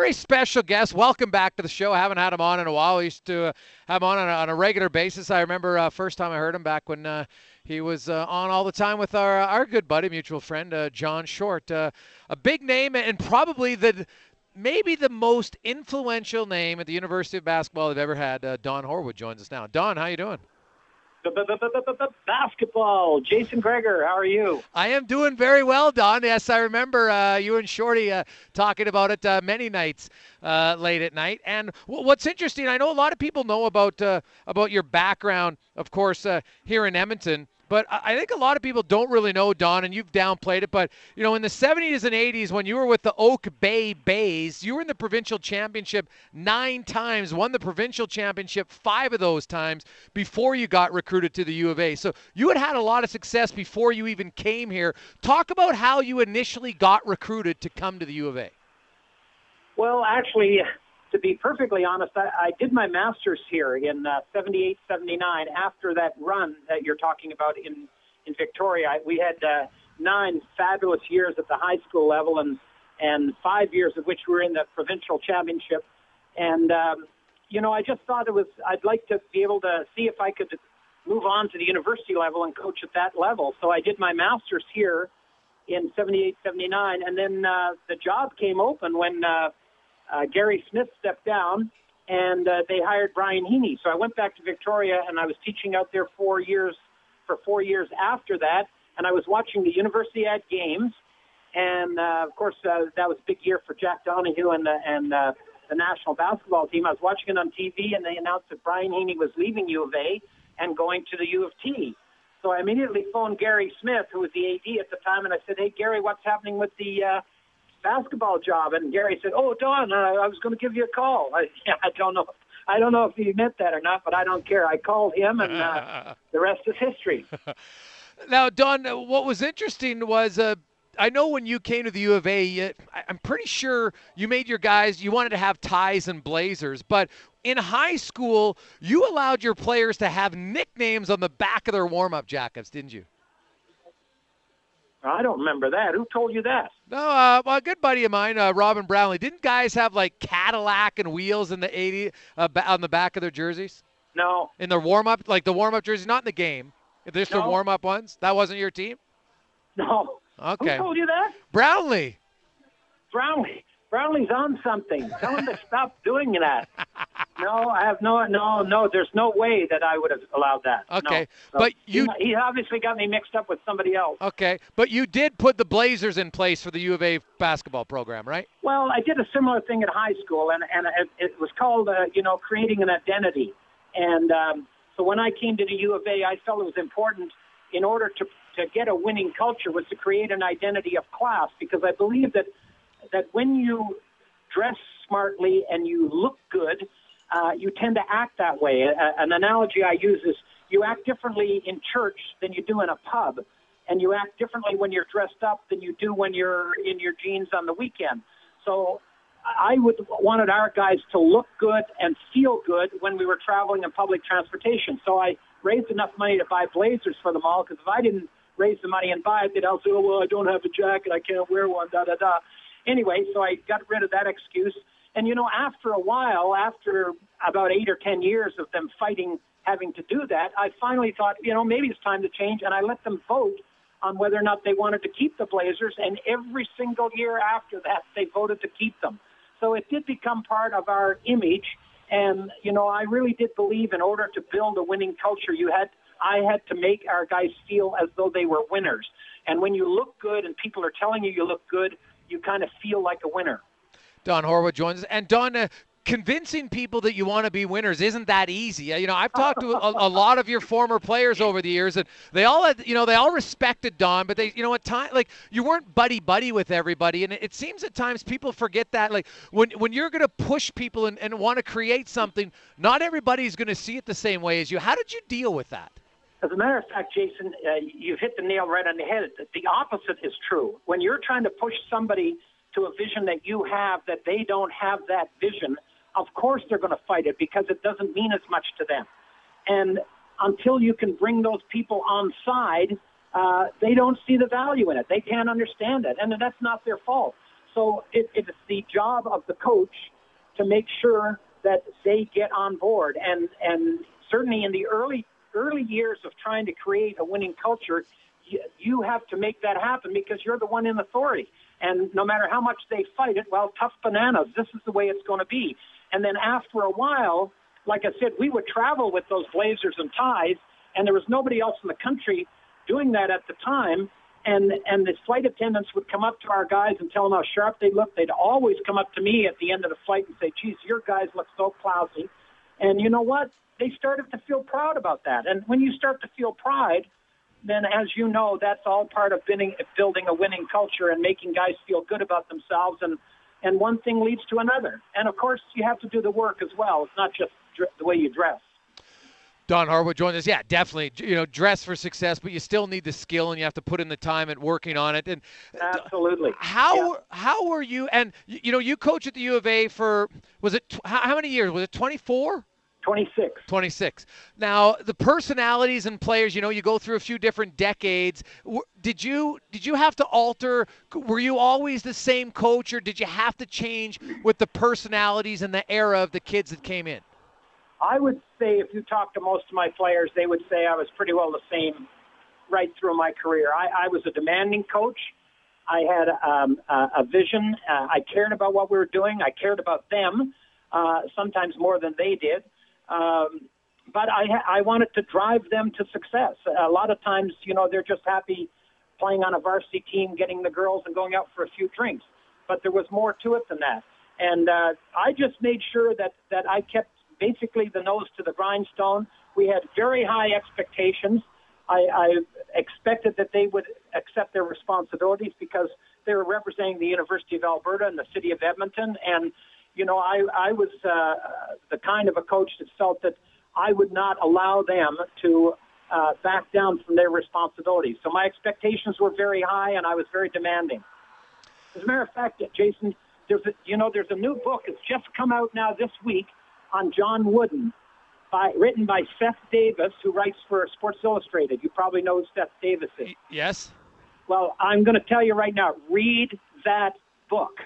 very special guest. Welcome back to the show. I haven't had him on in a while. We used to have him on a regular basis. I remember first time I heard him back when he was on all the time with our good buddy, mutual friend, John Short. A big name and probably maybe the most influential name at the University of Basketball they've ever had. Don Horwood joins us now. Don, how you doing? Basketball. Jason Gregor, how are you? I am doing very well, Don. Yes, I remember you and Shorty talking about it many nights late at night. And what's interesting, I know a lot of people know about your background, of course, here in Edmonton. But I think a lot of people don't really know, Don, and you've downplayed it. But, you know, in the 70s and 80s, when you were with the Oak Bay Bays, you were in the provincial championship 9 times, won the provincial championship 5 of those times before you got recruited to the U of A. So you had a lot of success before you even came here. Talk about how you initially got recruited to come to the U of A. Well, actually, to be perfectly honest, I did my master's here in 78, 79 after that run that you're talking about in Victoria. We had 9 fabulous years at the high school level and 5 years of which we were in the provincial championship. And, you know, I just thought I'd like to be able to see if I could move on to the university level and coach at that level. So I did my master's here in 78, 79, and then the job came open when Gary Smith stepped down, and they hired Brian Heaney. So I went back to Victoria, and I was teaching out there for 4 years after that, and I was watching the University Ad games, and of course that was a big year for Jack Donahue and the national basketball team. I was watching it on TV, and they announced that Brian Heaney was leaving U of A and going to the U of T. So I immediately phoned Gary Smith, who was the AD at the time, and I said, "Hey, Gary, what's happening with the basketball job?" And Gary said, "Oh, Don, I was going to give you a call." I don't know if he meant that or not, but I don't care. I called him, and the rest is history. Now, Don, what was interesting was I know when you came to the U of A, I'm pretty sure you made your guys, you wanted to have ties and blazers, but in high school, you allowed your players to have nicknames on the back of their warm-up jackets, didn't you? I don't remember that. Who told you that? No, well, a good buddy of mine, Robin Brownlee. Didn't guys have like Cadillac and wheels in the 80s on the back of their jerseys? No. In their warm-up, like the warm-up jerseys, not in the game. There's the warm-up ones. That wasn't your team? No. Okay. Who told you that? Brownlee. Brownlee's on something. Tell him to stop doing that. No, I have no. There's no way that I would have allowed that. Okay, no. but he obviously got me mixed up with somebody else. Okay, but you did put the Blazers in place for the U of A basketball program, right? Well, I did a similar thing at high school, and it was called, creating an identity. And so when I came to the U of A, I felt it was important in order to get a winning culture was to create an identity of class, because I believe that when you dress smartly and you look good, you tend to act that way. An analogy I use is you act differently in church than you do in a pub, and you act differently when you're dressed up than you do when you're in your jeans on the weekend. So I wanted our guys to look good and feel good when we were traveling in public transportation. So I raised enough money to buy blazers for them all, because if I didn't raise the money and buy it, they'd all say, "Oh, well, I don't have a jacket, I can't wear one, da-da-da." Anyway, so I got rid of that excuse. And, after a while, after about 8 or 10 years of them fighting, having to do that, I finally thought, maybe it's time to change. And I let them vote on whether or not they wanted to keep the Blazers. And every single year after that, they voted to keep them. So it did become part of our image. And, I really did believe in order to build a winning culture, I had to make our guys feel as though they were winners. And when you look good and people are telling you look good, you kind of feel like a winner. Don Horwood joins us. And Don, convincing people that you want to be winners isn't that easy. I've talked to a lot of your former players over the years, and they all had, they all respected Don, but they, at time, like, you weren't buddy with everybody, and it seems at times people forget that. Like, when you're going to push people and want to create something, not everybody's going to see it the same way as you. How did you deal with that? As a matter of fact, Jason, you've hit the nail right on the head. The opposite is true. When you're trying to push somebody to a vision that you have, that they don't have that vision, of course they're going to fight it, because it doesn't mean as much to them. And until you can bring those people on side, they don't see the value in it. They can't understand it, and that's not their fault. So it's the job of the coach to make sure that they get on board. And certainly in the early years of trying to create a winning culture, you have to make that happen because you're the one in authority. And no matter how much they fight it, well, tough bananas, this is the way it's going to be. And then after a while, like I said, we would travel with those blazers and ties, and there was nobody else in the country doing that at the time. And the flight attendants would come up to our guys and tell them how sharp they looked. They'd always come up to me at the end of the flight and say, geez, your guys look so classy. And you know what? They started to feel proud about that. And when you start to feel pride, then as you know, that's all part of building a winning culture and making guys feel good about themselves. And one thing leads to another. And, of course, you have to do the work as well. It's not just the way you dress. Don Harwood joins us. Yeah, definitely. Dress for success, but you still need the skill, and you have to put in the time at working on it. And absolutely. How were you? And you coached at the U of A for how many years? Was it 24? 26. Now, the personalities and players, you go through a few different decades. Did you have to alter? Were you always the same coach, or did you have to change with the personalities and the era of the kids that came in? I would say if you talk to most of my players, they would say I was pretty well the same right through my career. I was a demanding coach. I had a vision. I cared about what we were doing. I cared about them, sometimes more than they did. But I wanted to drive them to success. A lot of times, they're just happy playing on a varsity team, getting the girls and going out for a few drinks. But there was more to it than that. And I just made sure that I kept basically the nose to the grindstone. We had very high expectations. I expected that they would accept their responsibilities because they were representing the University of Alberta and the city of Edmonton. And, I was the kind of a coach that felt that I would not allow them to back down from their responsibilities. So my expectations were very high, and I was very demanding. As a matter of fact, Jason, there's a new book. It's just come out now this week on John Wooden, written by Seth Davis, who writes for Sports Illustrated. You probably know who Seth Davis is. Yes. Well, I'm going to tell you right now, read that book.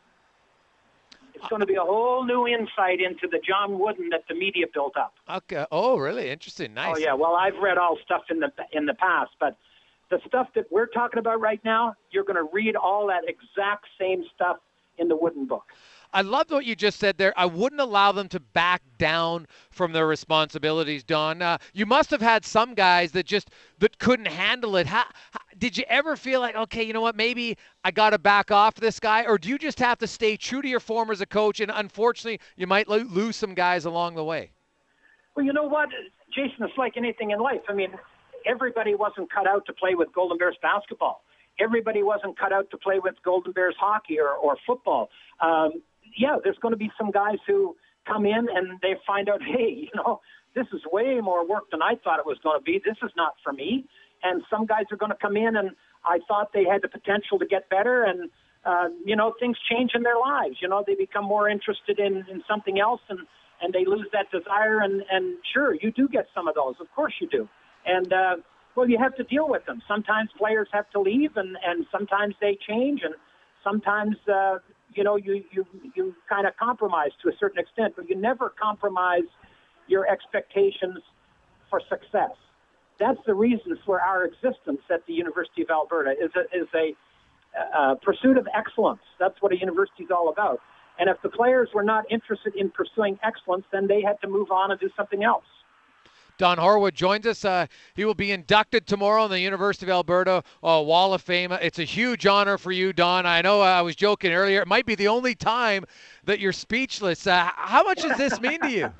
It's going to be a whole new insight into the John Wooden that the media built up. Okay. Oh, really? Interesting. Nice. Oh, yeah. Well, I've read all stuff in the past, but the stuff that we're talking about right now, you're going to read all that exact same stuff in the Wooden book. I love what you just said there. I wouldn't allow them to back down from their responsibilities, Don. You must have had some guys that couldn't handle it. How did you ever feel like, okay, you know what, maybe I got to back off this guy? Or do you just have to stay true to your form as a coach, and unfortunately you might lose some guys along the way? Well, you know what, Jason, it's like anything in life. I mean, everybody wasn't cut out to play with Golden Bears basketball. Everybody wasn't cut out to play with Golden Bears hockey or football. Yeah, there's going to be some guys who come in and they find out, hey, this is way more work than I thought it was going to be. This is not for me. And some guys are going to come in and I thought they had the potential to get better. And, things change in their lives. They become more interested in something else and they lose that desire. And sure, you do get some of those. Of course you do. And, well, you have to deal with them. Sometimes players have to leave and sometimes they change and sometimes, you kind of compromise to a certain extent, but you never compromise your expectations for success. That's the reason for our existence at the University of Alberta is a pursuit of excellence. That's what a university is all about. And if the players were not interested in pursuing excellence, then they had to move on and do something else. Don Harwood joins us. He will be inducted tomorrow in the University of Alberta Wall of Fame. It's a huge honor for you, Don. I know I was joking earlier. It might be the only time that you're speechless. How much does this mean to you?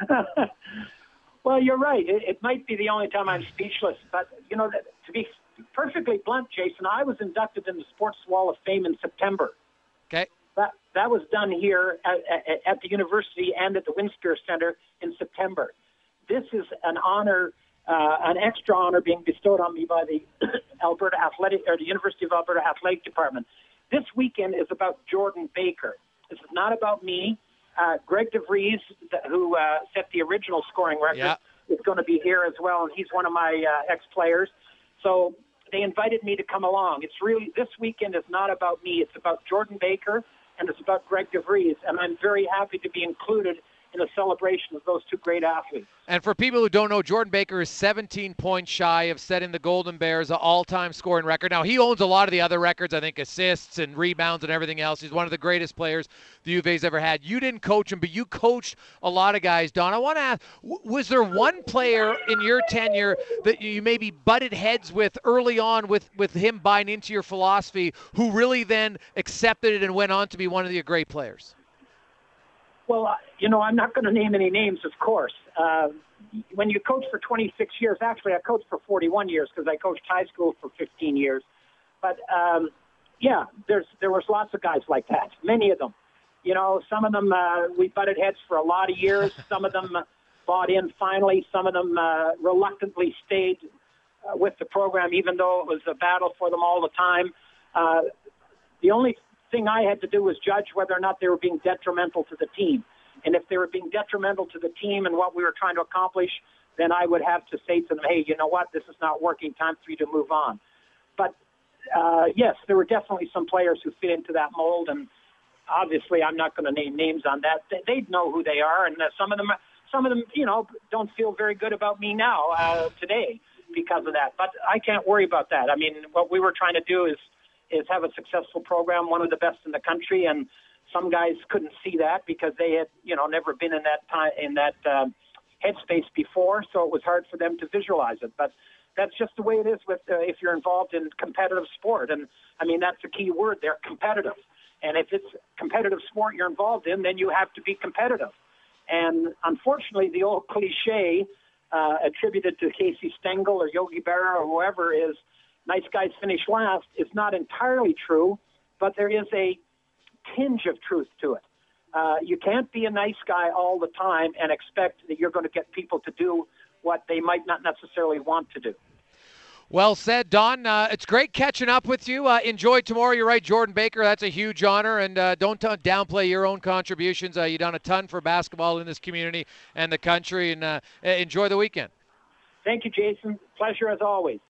Well, you're right. It might be the only time I'm speechless. But, to be perfectly blunt, Jason, I was inducted in the Sports Wall of Fame in September. Okay. That was done here at the university and at the Winspear Center in September. This is an honor, an extra honor being bestowed on me by the the University of Alberta Athletic Department. This weekend is about Jordan Baker. This is not about me. Greg DeVries, who set the original scoring record, is going to be here as well, and he's one of my ex-players. So they invited me to come along. It's really, this weekend is not about me. It's about Jordan Baker and it's about Greg DeVries, and I'm very happy to be included in a celebration of those two great athletes. And for people who don't know, Jordan Baker is 17 points shy of setting the Golden Bears' all-time scoring record. Now, he owns a lot of the other records, I think assists and rebounds and everything else. He's one of the greatest players the U of A's ever had. You didn't coach him, but you coached a lot of guys. Don, I want to ask, was there one player in your tenure that you maybe butted heads with early on with him buying into your philosophy who really then accepted it and went on to be one of your great players? Well, I'm not going to name any names, of course. When you coach for 26 years, actually I coached for 41 years because I coached high school for 15 years. But, there was lots of guys like that, many of them. Some of them we butted heads for a lot of years. Some of them bought in finally. Some of them reluctantly stayed with the program, even though it was a battle for them all the time. The only thing I had to do was judge whether or not they were being detrimental to the team. And if they were being detrimental to the team and what we were trying to accomplish, then I would have to say to them, hey, you know what, this is not working, time for you to move on. But, yes, there were definitely some players who fit into that mold, and obviously I'm not going to name names on that. They'd know who they are, and some of them, don't feel very good about me now today because of that. But I can't worry about that. I mean, what we were trying to do is have a successful program, one of the best in the country, and some guys couldn't see that because they had, never been in that headspace before, so it was hard for them to visualize it. But that's just the way it is with if you're involved in competitive sport, and I mean that's the key word there, competitive. And if it's competitive sport you're involved in, then you have to be competitive. And unfortunately, the old cliche attributed to Casey Stengel or Yogi Berra or whoever is nice guys finish last is not entirely true, but there is a tinge of truth to it. You can't be a nice guy all the time and expect that you're going to get people to do what they might not necessarily want to do. Well said, Don. It's great catching up with you. Enjoy tomorrow. You're right, Jordan Baker. That's a huge honor, and don't downplay your own contributions. You've done a ton for basketball in this community and the country, and enjoy the weekend. Thank you, Jason. Pleasure as always.